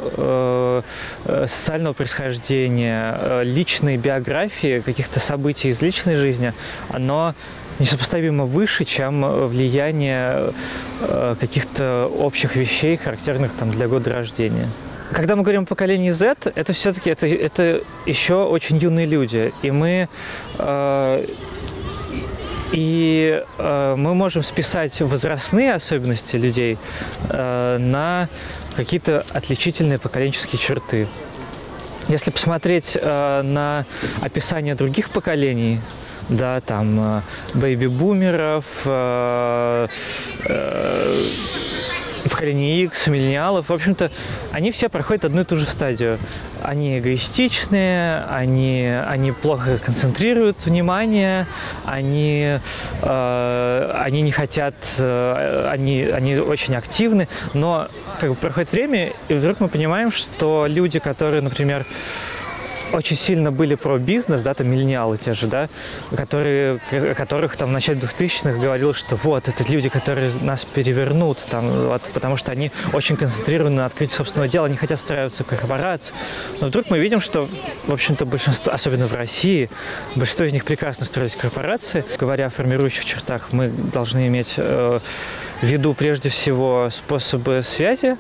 происхождения, личной биографии, каких-то событий из личной жизни, оно несопоставимо выше, чем влияние каких-то общих вещей, характерных для года рождения. Когда мы говорим о поколении Z, это все-таки это еще очень юные люди. И мы можем списать возрастные особенности людей на какие-то отличительные поколенческие черты. Если посмотреть на описание других поколений, да, там бэйби-бумеров, поколение X, миллениалов, в общем-то, они все проходят одну и ту же стадию. Они эгоистичные, они плохо концентрируют внимание, они не хотят, они очень активны, но как бы проходит время, и вдруг мы понимаем, что люди, которые, например, очень сильно были про бизнес, да, там миллениалы те же, да, о которых там в начале 2000-х говорил, что вот, это люди, которые нас перевернут, там, вот, потому что они очень концентрированы на открытии собственного дела, не хотят встраиваться в корпорации. Но вдруг мы видим, что, в общем-то, большинство, особенно в России, большинство из них прекрасно встроились в корпорации. Говоря о формирующих чертах, мы должны иметь в виду прежде всего способы связи,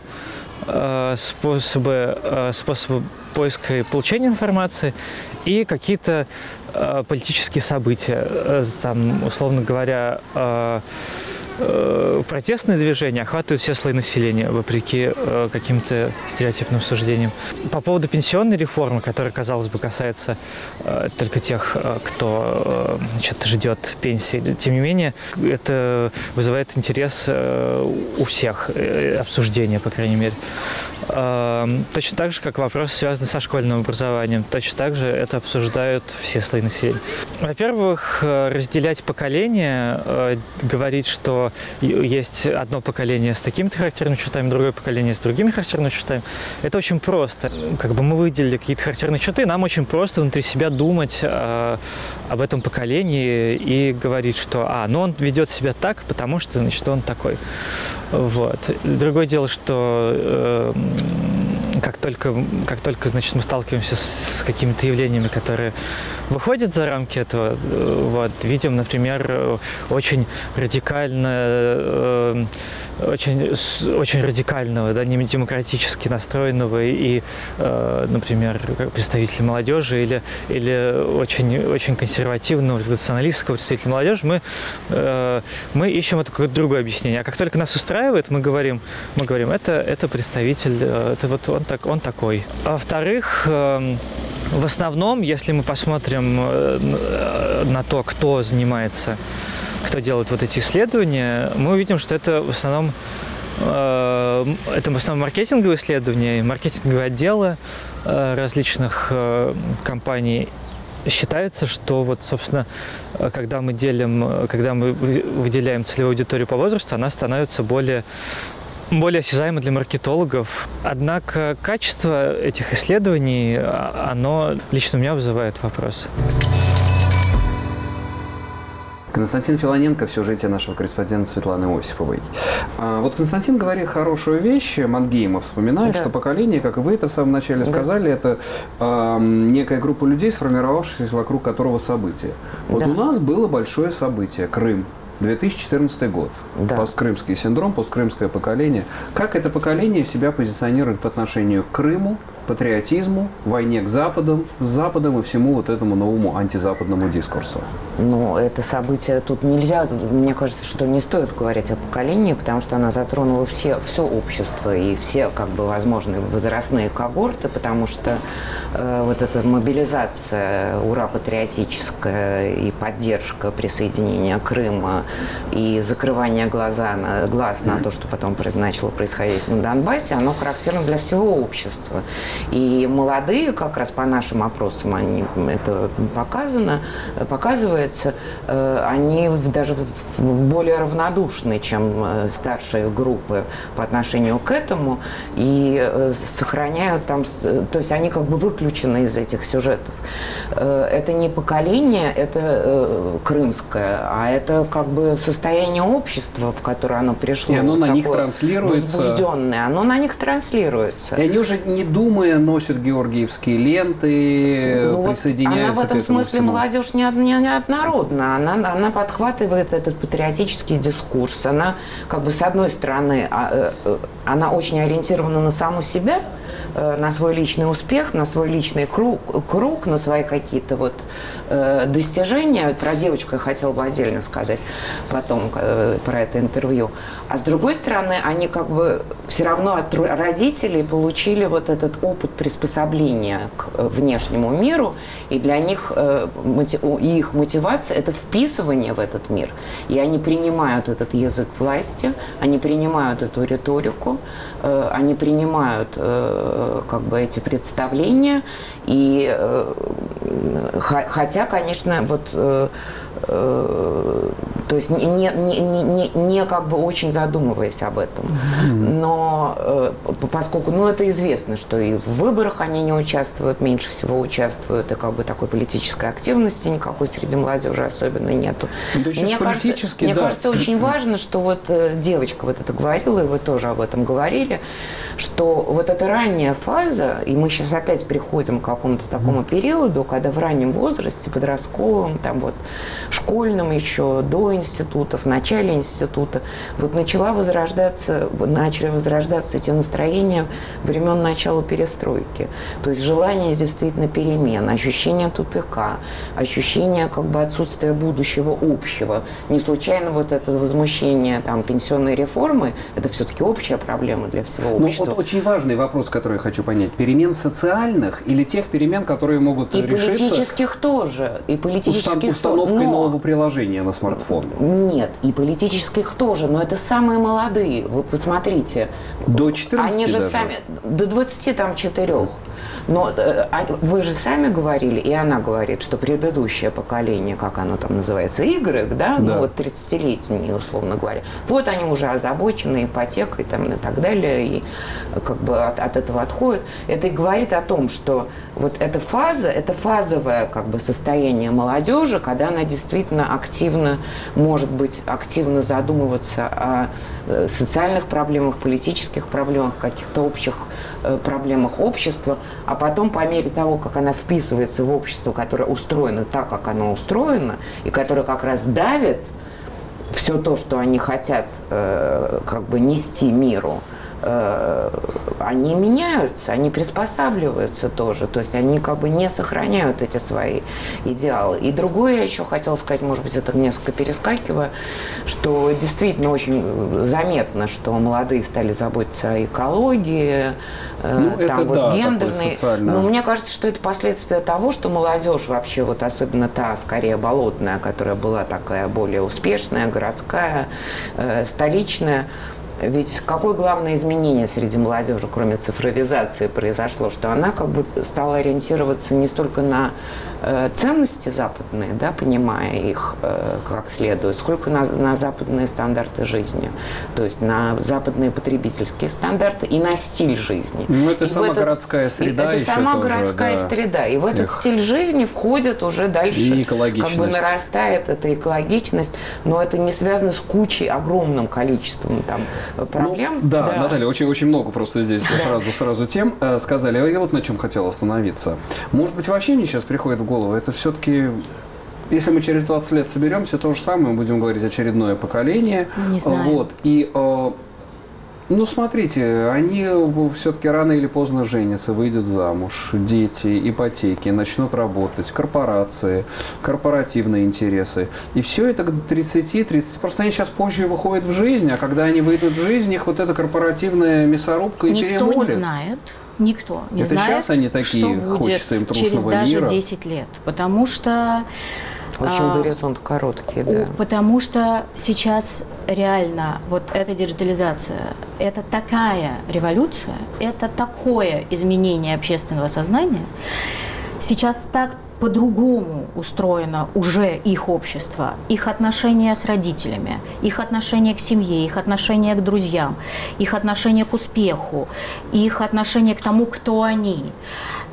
способы поиска и получения информации и какие-то политические события. Там, условно говоря, протестные движения охватывают все слои населения, вопреки каким-то стереотипным суждениям. По поводу пенсионной реформы, которая, казалось бы, касается только тех, кто ждет пенсии, тем не менее, это вызывает интерес у всех, обсуждение, по крайней мере. Точно так же, как вопрос, связанный со школьным образованием. Точно так же это обсуждают все слои населения. Во-первых, разделять поколения, говорить, что есть одно поколение с такими-то характерными чертами, другое поколение с другими характерными чертами, это очень просто. Как бы мы выделили какие-то характерные черты, нам очень просто внутри себя думать об этом поколении и говорить, что он ведет себя так, потому что, значит, он такой. Вот. Другое дело, что как только значит, мы сталкиваемся с какими-то явлениями, которые выходят за рамки этого, вот, видим, например, очень радикального, да, не демократически настроенного и, например, представителя молодежи или очень консервативного, националистского представителя молодежи, мы ищем это какое-то другое объяснение. А как только нас устраивает, мы говорим, это представитель, это вот он такой. А во-вторых, в основном, если мы посмотрим на то, кто делает вот эти исследования, мы увидим, что это в основном маркетинговые исследования, маркетинговые отделы различных компаний. Считается, что вот, собственно, когда мы выделяем целевую аудиторию по возрасту, она становится более осязаемо для маркетологов. Однако качество этих исследований, оно лично у меня вызывает вопросы. Константин Филоненко в сюжете нашего корреспондента Светланы Осиповой. Вот Константин говорит хорошую вещь, Мангейма вспоминает, что поколение, как и вы это в самом начале сказали, это некая группа людей, сформировавшаяся вокруг которого события. Вот у нас было большое событие – Крым. 2014 год. Да. Посткрымский синдром, посткрымское поколение. Как это поколение себя позиционирует по отношению к Крыму, патриотизму, войне с Западом и всему вот этому новому антизападному дискурсу? Ну, это событие тут нельзя, мне кажется, что не стоит говорить о поколении, потому что она затронула все общество и все, как бы, возможные возрастные когорты, потому что вот эта мобилизация ура-патриотическая и поддержка присоединения Крыма и закрывание глаз на то, что потом начало происходить на Донбассе, оно характерно для всего общества. И молодые, как раз по нашим опросам, это показывается, они даже более равнодушны, чем старшие группы по отношению к этому, и сохраняют там, то есть они как бы выключены из этих сюжетов. Это не поколение, это крымское, а это как бы состояние общества, в которое оно пришло. И оно на них транслируется. Возбужденное, оно на них транслируется. И они уже не думая носят георгиевские ленты, присоединяются она в этом к этому смысле всему. молодежь неоднородна. Она подхватывает этот патриотический дискурс. Она, как бы, с одной стороны, она очень ориентирована на саму себя, на свой личный успех, на свой личный круг, на свои какие-то вот достижения. Про девочку я хотела бы отдельно сказать потом про это интервью. А с другой стороны, они как бы все равно от родителей получили вот этот опыт приспособления к внешнему миру, и для них и их мотивация – это вписывание в этот мир. И они принимают этот язык власти, они принимают эту риторику, они принимают как бы эти представления, и хотя, конечно, вот то есть не как бы очень задумываясь об этом. Но поскольку, это известно, что и в выборах они не участвуют, меньше всего участвуют, и как бы такой политической активности никакой среди молодежи особенно нету. Мне кажется, очень важно, что вот девочка вот это говорила, и вы тоже об этом говорили, что вот эта ранняя фаза, и мы сейчас опять приходим к какому-то такому периоду, когда в раннем возрасте, подростковом, там вот школьном еще, до институтов, в начале института, вот начали возрождаться эти настроения времен начала перестройки. То есть желание действительно перемен, ощущение тупика, ощущение как бы отсутствия будущего общего. Не случайно вот это возмущение там, пенсионной реформы, это все-таки общая проблема для всего общества. Вот очень важный вопрос, который я хочу понять. Перемен социальных или тех перемен, которые могут решиться... И политических тоже. И политических установкой нового приложения на смартфон. Нет, и политических тоже, но это самые молодые. Вы посмотрите. До 14 они же даже? Сами, до 24. Но вы же сами говорили, и она говорит, что предыдущее поколение, как оно там называется, Y, да? Да. Ну вот 30-летние, условно говоря, вот они уже озабочены ипотекой там, и так далее, и как бы от этого отходят. Это и говорит о том, что вот эта фаза, это фазовое как бы состояние молодежи, когда она действительно активно, может быть, активно задумываться о социальных проблемах, политических проблемах, каких-то общих проблемах общества, а потом по мере того, как она вписывается в общество, которое устроено так, как оно устроено, и которое как раз давит все то, что они хотят как бы нести миру, они меняются, они приспосабливаются тоже, то есть они как бы не сохраняют эти свои идеалы. И другое я еще хотела сказать, может быть, это несколько перескакивая, что действительно очень заметно, что молодые стали заботиться о экологии, там вот гендерной. Но мне кажется, что это последствия того, что молодежь вообще, вот особенно та, скорее болотная, которая была такая более успешная, городская, столичная. Ведь какое главное изменение среди молодежи, кроме цифровизации, произошло, что она как бы стала ориентироваться не столько на ценности западные, да, понимая их как следует, сколько на западные стандарты жизни, то есть на западные потребительские стандарты и на стиль жизни. Ну, это сама городская среда. Это сама городская среда. И в этот стиль жизни входит уже дальше, как бы нарастает эта экологичность, но это не связано с кучей, огромным количеством там проблем. Да, Наталья, очень много просто здесь сразу тем сказали. А я вот на чем хотел остановиться. Может быть, вообще мне сейчас приходит в голову, это все-таки, если мы через 20 лет соберемся, то же самое, мы будем говорить очередное поколение. Не знаю. Вот, и, ну, смотрите, они все-таки рано или поздно женятся, выйдут замуж, дети, ипотеки, начнут работать, корпорации, корпоративные интересы. И все это к 30, просто они сейчас позже выходят в жизнь, а когда они выйдут в жизнь, их вот эта корпоративная мясорубка и перемолит. Никто не знает. Никто не знает, сейчас они такие, что будет хочется им трушного через даже мира. 10 лет. Потому что... Очень горизонт короткий, да. Потому что сейчас реально вот эта диджитализация, это такая революция, это такое изменение общественного сознания. Сейчас так по-другому устроено уже их общество, их отношения с родителями, их отношение к семье, их отношение к друзьям, их отношение к успеху, их отношение к тому, кто они.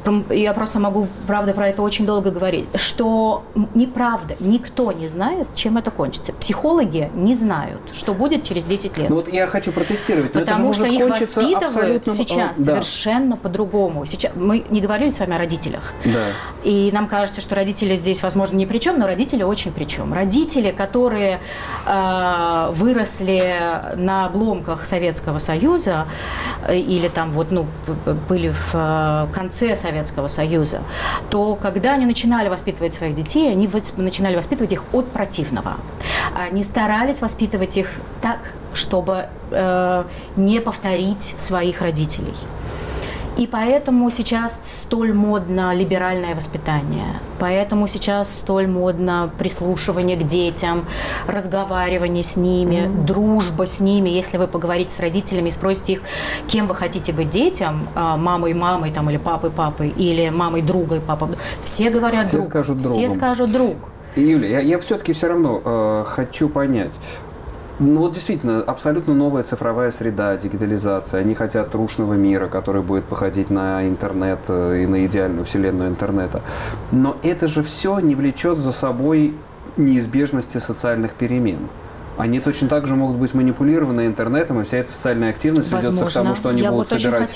Я просто могу, правда, про это очень долго говорить, что неправда, никто не знает, чем это кончится. Психологи не знают, что будет через 10 лет. Ну вот я хочу протестировать, но потому это же что может их кончиться воспитывают абсолютно... сейчас совершенно по-другому. Сейчас мы не говорили с вами о родителях. Да. И нам кажется, что родители здесь, возможно, ни при чем, но родители очень при чем. Родители, которые выросли на обломках Советского Союза или там вот, ну, были в конце Советского Союза, то когда они начинали воспитывать своих детей, они начинали воспитывать их от противного. Они старались воспитывать их так, чтобы не повторить своих родителей. И поэтому сейчас столь модно либеральное воспитание, поэтому сейчас столь модно прислушивание к детям, разговаривание с ними, дружба с ними. Если вы поговорите с родителями и спросите их, кем вы хотите быть детям, мамой там, или папой, или мамой друга и папой, все говорят все друг. Скажут другом. Все скажут друг. Юля, я все-таки все равно хочу понять. Ну вот действительно, абсолютно новая цифровая среда, дигитализация. Они хотят трушного мира, который будет походить на интернет и на идеальную вселенную интернета. Но это же все не влечет за собой неизбежности социальных перемен. Они точно так же могут быть манипулированы интернетом, и вся эта социальная активность ведется к тому, что они будут собирать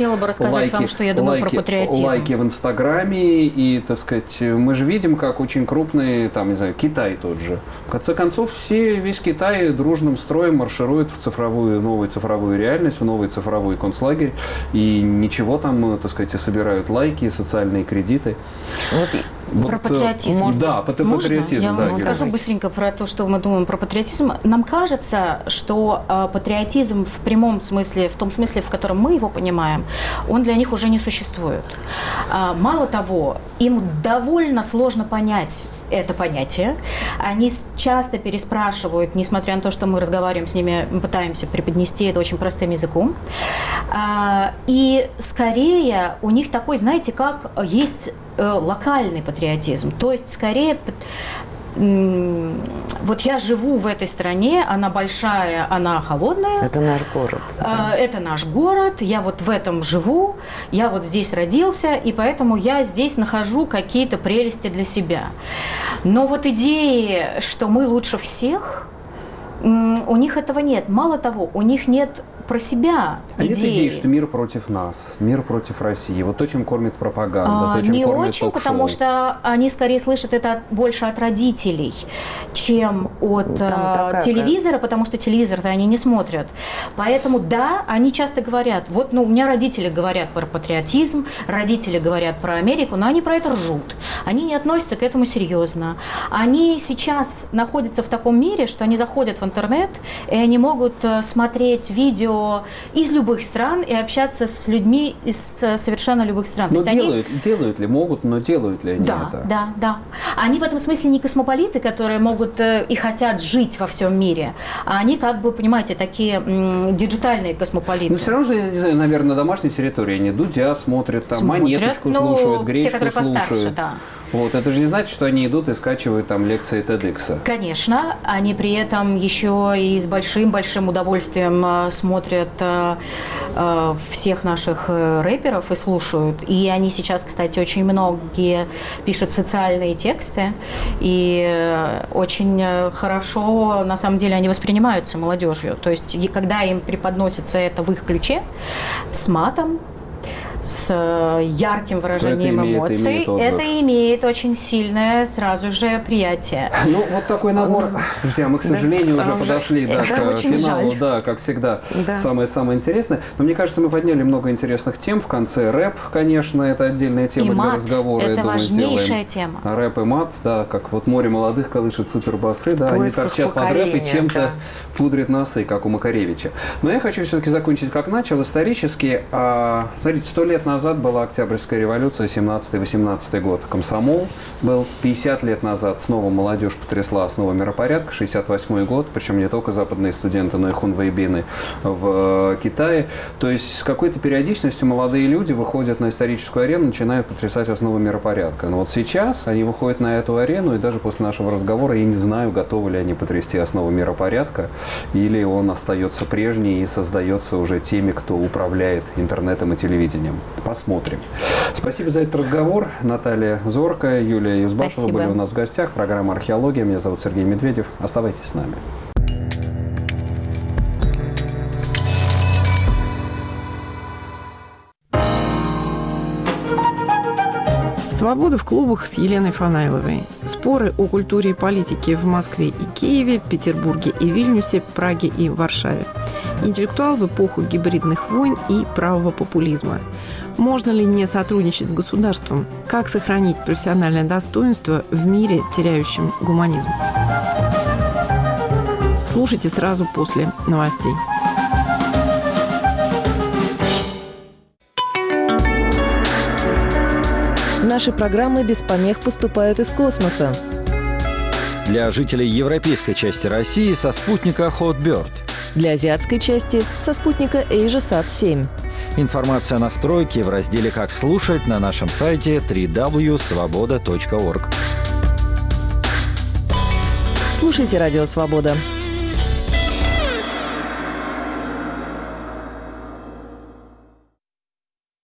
лайки в Инстаграме, и, так сказать, мы же видим, как очень крупный, там, не знаю, Китай тот же. В конце концов, весь Китай дружным строем марширует в новую цифровую реальность, в новый цифровой концлагерь, и ничего там, так сказать, собирают лайки, социальные кредиты. Про патриотизм. Да, патриотизм. Я вам скажу быстренько про то, что мы думаем про патриотизм. Нам кажется, что патриотизм в прямом смысле, в том смысле, в котором мы его понимаем, он для них уже не существует. Мало того, им довольно сложно понять это понятие. Они часто переспрашивают, несмотря на то, что мы разговариваем с ними, мы пытаемся преподнести это очень простым языком. И скорее у них такой, знаете, как есть локальный патриотизм. То есть скорее... Вот я живу в этой стране, она большая, она холодная. Это наш город. Это наш город, я вот в этом живу, я вот здесь родился, и поэтому я здесь нахожу какие-то прелести для себя. Но вот идеи, что мы лучше всех, у них этого нет. Мало того, у них нет про себя идеи. Есть идеи, что мир против нас, мир против России. Вот то, чем кормит пропаганда, то, чем не кормит очень, ток-шоу. потому что они скорее слышат это больше от родителей, чем от телевизора, потому что телевизор-то они не смотрят. Поэтому, да, они часто говорят, вот, ну, у меня родители говорят про патриотизм, родители говорят про Америку, но они про это ржут. Они не относятся к этому серьезно. Они сейчас находятся в таком мире, что они заходят в интернет, и они могут смотреть видео из любых стран и общаться с людьми из совершенно любых стран. Но делают ли, могут, но делают ли они это? Да. Они в этом смысле не космополиты, которые могут и хотят жить во всем мире, а они, как бы, понимаете, такие диджитальные космополиты. Но все равно, я не знаю, наверное, на домашней территории они Дудя смотрят, там Монеточку слушают, Гречку слушают. Да. Вот, это же не значит, что они идут и скачивают там лекции TEDx. Конечно, они при этом еще и с большим-большим удовольствием смотрят всех наших рэперов и слушают. И они сейчас, кстати, очень многие пишут социальные тексты, и очень хорошо, на самом деле, они воспринимаются молодежью. То есть, когда им преподносится это в их ключе, с матом, с ярким выражением эмоций, это имеет очень сильное сразу же приятие. Ну, вот такой набор. Друзья, мы, к сожалению, уже подошли к финалу, да, как всегда, самое-самое интересное. Но мне кажется, мы подняли много интересных тем. В конце рэп, конечно, это отдельная тема для разговора. Это важнейшая тема. Рэп и мат, да, как вот море молодых колышет супербасы, да, они торчат под рэп и чем-то пудрят носы, как у Макаревича. Но я хочу все-таки закончить, как начал, исторически. Смотрите, 100 лет назад была Октябрьская революция, 17-18 год. Комсомол был. 50 лет назад снова молодежь потрясла основу миропорядка. 68 год. Причем не только западные студенты, но и хунвейбины в Китае. То есть с какой-то периодичностью молодые люди выходят на историческую арену, начинают потрясать основу миропорядка. Но вот сейчас они выходят на эту арену, и даже после нашего разговора я не знаю, готовы ли они потрясти основу миропорядка, или он остается прежний и создается уже теми, кто управляет интернетом и телевидением. Посмотрим. Спасибо за этот разговор. Наталья Зорко, Юлия Юзбашева были у нас в гостях. Программа «Археология». Меня зовут Сергей Медведев. Оставайтесь с нами. «Свобода в клубах» с Еленой Фанайловой. Споры о культуре и политике в Москве и Киеве, Петербурге и Вильнюсе, Праге и Варшаве. Интеллектуал в эпоху гибридных войн и правого популизма. Можно ли не сотрудничать с государством? Как сохранить профессиональное достоинство в мире, теряющем гуманизм? Слушайте сразу после новостей. Наши программы без помех поступают из космоса. Для жителей европейской части России со спутника Hotbird. Для азиатской части со спутника AsiaSat-7. Информация о настройке в разделе «Как слушать» на нашем сайте www.svoboda.org. Слушайте «Радио Свобода».